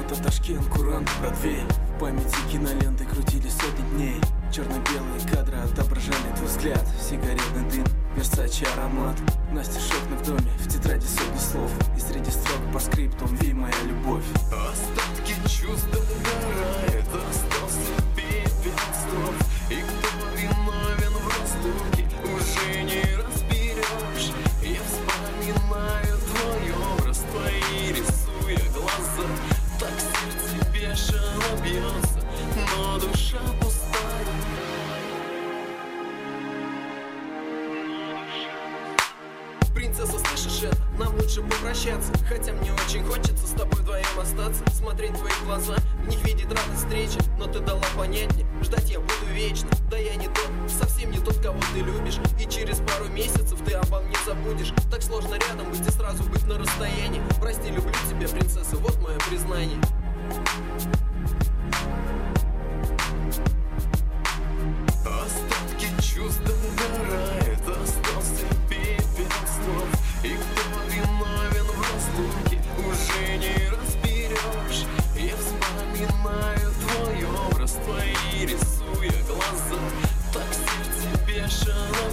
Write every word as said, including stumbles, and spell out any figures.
Это Ташкент, Куран, Бродвей. В памяти киноленты крутили сотни дней. Черно-белые кадры отображали твой взгляд. Сигаретный дым, Версаче аромат. Настя шокна в доме, в тетради сотни слов. И среди строк по скриптум «Ви, моя любовь». Остатки чувств догорает, остался пепел снов. И кто виновен в разлуке, уже не разберешь. Я вспоминаю твой образ, твои рисуя глаза. Так сердце бешено бьется, но душа пустая. Принцесса, слышишь это? Нам лучше попрощаться. Хотя мне очень хочется с тобой вдвоем остаться. Смотреть в твои глаза, в них видеть радость встречи. Но ты дала понять мне, ждать я буду вечно. Да я не тот, совсем не тот, кого ты любишь. И через пару месяцев ты обо мне забудешь. Так сложно рядом быть и сразу быть на расстоянии. Прости, люблю тебя, принцесса, вот мое признание. Остатки чувств догорает, остался пепел снов. И кто виновен в разлуке, уже не разберешь. Я вспоминаю твой образ, твои рисуя глаза. Так сердце бешено